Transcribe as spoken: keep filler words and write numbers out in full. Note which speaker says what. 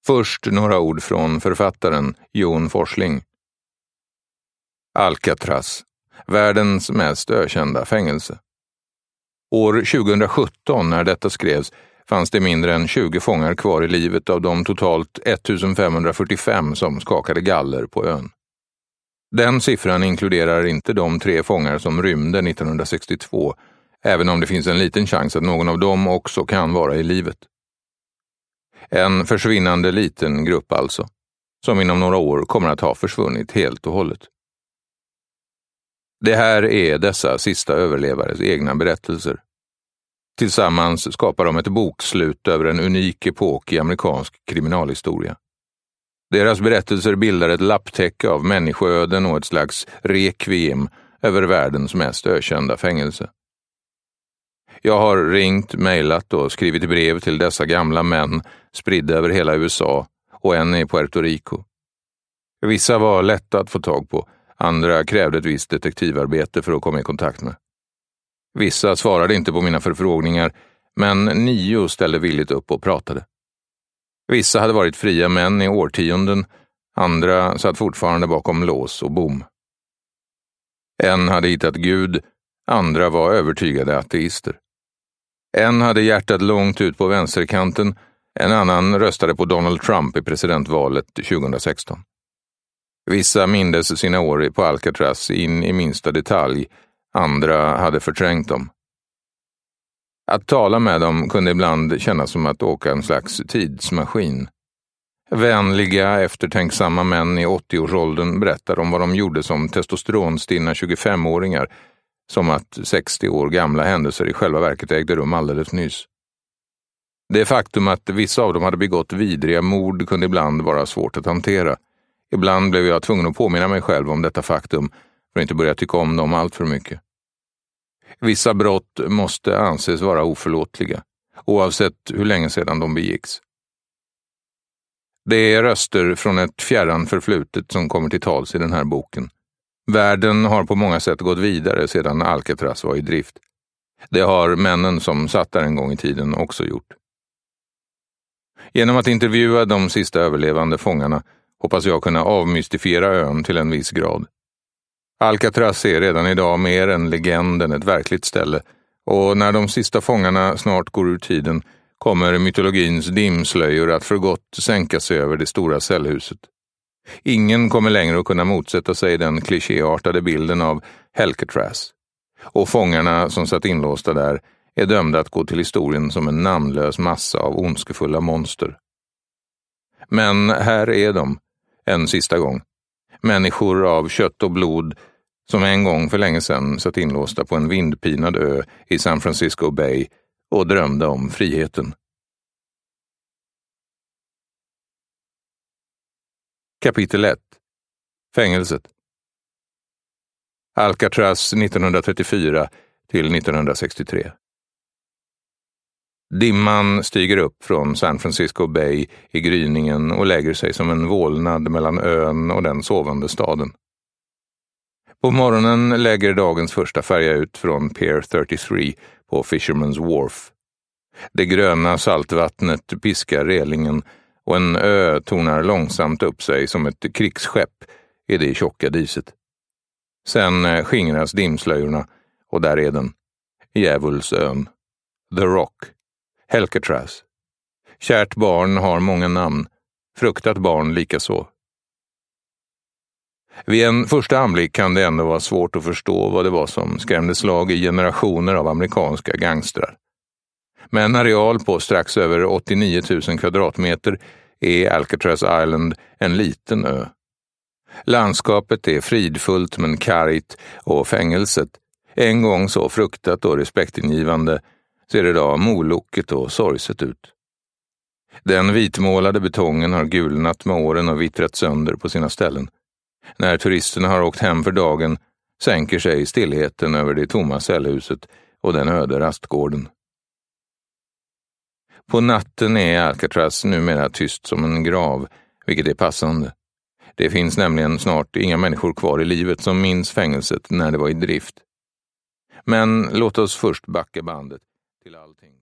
Speaker 1: Först några ord från författaren Jon Forsling. Alcatraz, världens mest ökända fängelse. År tjugohundrasjutton, när detta skrevs, fanns det mindre än tjugo fångar kvar i livet av de totalt ettusenfemhundrafyrtiofem som skakade galler på ön. Den siffran inkluderar inte de tre fångar som rymde nittonhundrasextiotvå, även om det finns en liten chans att någon av dem också kan vara i livet. En försvinnande liten grupp alltså, som inom några år kommer att ha försvunnit helt och hållet. Det här är dessa sista överlevares egna berättelser. Tillsammans skapar de ett bokslut över en unik epok i amerikansk kriminalhistoria. Deras berättelser bildar ett lapptäcke av människoöden och ett slags rekviem över världens mest ökända fängelse. Jag har ringt, mejlat och skrivit brev till dessa gamla män spridda över hela U S A och en i Puerto Rico. Vissa var lätta att få tag på, andra krävde ett visst detektivarbete för att komma i kontakt med. Vissa svarade inte på mina förfrågningar, men nio ställde villigt upp och pratade. Vissa hade varit fria män i årtionden, andra satt fortfarande bakom lås och bom. En hade hittat Gud, andra var övertygade ateister. En hade hjärtat långt ut på vänsterkanten, en annan röstade på Donald Trump i presidentvalet tjugohundrasexton. Vissa mindes sina år på Alcatraz in i minsta detalj, andra hade förträngt dem. Att tala med dem kunde ibland kännas som att åka en slags tidsmaskin. Vänliga, eftertänksamma män i åttioårsåldern berättar om vad de gjorde som testosteronstinna tjugofemåringar, som att sextio år gamla händelser i själva verket ägde rum alldeles nyss. Det faktum att vissa av dem hade begått vidriga mord kunde ibland vara svårt att hantera. Ibland blev jag tvungen att påminna mig själv om detta faktum för att inte börja tycka om dem allt för mycket. Vissa brott måste anses vara oförlåtliga, oavsett hur länge sedan de begicks. Det är röster från ett fjärran förflutet som kommer till tals i den här boken. Världen har på många sätt gått vidare sedan Alcatraz var i drift. Det har männen som satt där en gång i tiden också gjort. Genom att intervjua de sista överlevande fångarna hoppas jag kunna avmystifiera ön till en viss grad. Alcatraz är redan idag mer en legend än ett verkligt ställe, och när de sista fångarna snart går ur tiden kommer mytologins dimslöjor att för gott sänka sig över det stora cellhuset. Ingen kommer längre att kunna motsätta sig den klichéartade bilden av Alcatraz, och fångarna som satt inlåsta där är dömda att gå till historien som en namnlös massa av ondskefulla monster. Men här är de, en sista gång. Människor av kött och blod som en gång för länge sedan satt inlåsta på en vindpinad ö i San Francisco Bay och drömde om friheten. Kapitel ett. Fängelset. Alcatraz nittonhundratrettiofyra till nittonhundrasextiotre. Dimman stiger upp från San Francisco Bay i gryningen och lägger sig som en vålnad mellan ön och den sovande staden. På morgonen lägger dagens första färja ut från Pier trettiotre på Fisherman's Wharf. Det gröna saltvattnet piskar relingen och en ö tornar långsamt upp sig som ett krigsskepp i det tjocka diset. Sen skingras dimslöjorna och där är den, Djävulsön, The Rock, Alcatraz. Kärt barn har många namn, fruktat barn likaså. Vid en första anblick kan det ändå vara svårt att förstå vad det var som skrämde slag i generationer av amerikanska gangstrar. Med en areal på strax över åttionio tusen kvadratmeter är Alcatraz Island en liten ö. Landskapet är fridfullt men kargt, och fängelset, en gång så fruktat och respektingivande, ser idag moloket och sorgset ut. Den vitmålade betongen har gulnat med åren och vittrat sönder på sina ställen. När turisterna har åkt hem för dagen sänker sig stillheten över det tomma cellhuset och den öde rastgården. På natten är Alcatraz numera tyst som en grav, vilket är passande. Det finns nämligen snart inga människor kvar i livet som minns fängelset när det var i drift. Men låt oss först backa bandet till allting.